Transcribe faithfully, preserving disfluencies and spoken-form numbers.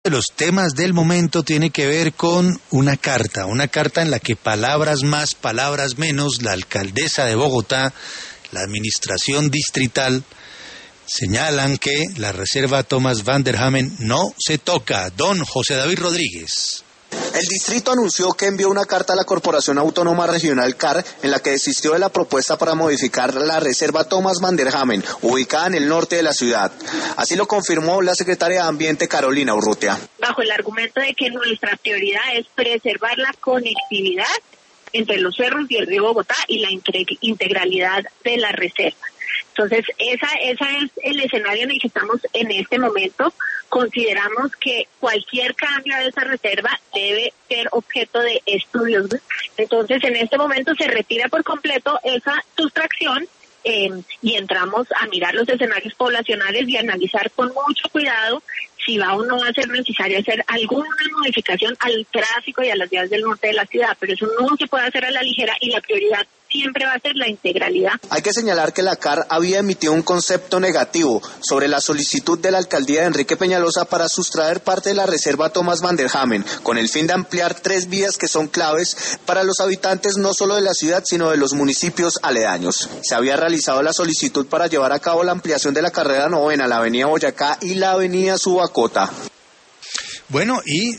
de los temas del momento tiene que ver con una carta, una carta en la que palabras más, palabras menos, la alcaldesa de Bogotá, la administración distrital, señalan que la reserva Thomas van der Hamen no se toca. Don José David Rodríguez. El distrito anunció que envió una carta a la Corporación Autónoma Regional C A R en la que desistió de la propuesta para modificar la reserva Thomas van der Hamen, ubicada en el norte de la ciudad. Así lo confirmó la secretaria de Ambiente, Carolina Urrutia. Bajo el argumento de que nuestra prioridad es preservar la conectividad entre los cerros y el río Bogotá y la integralidad de la reserva. Entonces, esa, esa es el escenario en el que estamos en este momento. Consideramos que cualquier cambio de esa reserva debe ser objeto de estudios. Entonces, en este momento se retira por completo esa sustracción eh, y entramos a mirar los escenarios poblacionales y analizar con mucho cuidado si va o no va a ser necesario hacer alguna modificación al tráfico y a las vías del norte de la ciudad, pero eso no se puede hacer a la ligera y la prioridad siempre va a ser la integralidad. Hay que señalar que la C A R había emitido un concepto negativo sobre la solicitud de la alcaldía de Enrique Peñalosa para sustraer parte de la reserva Thomas van der Hamen, con el fin de ampliar tres vías que son claves para los habitantes no solo de la ciudad, sino de los municipios aledaños. Se había realizado la solicitud para llevar a cabo la ampliación de la carrera novena, la avenida Boyacá y la avenida Subacota. Bueno, y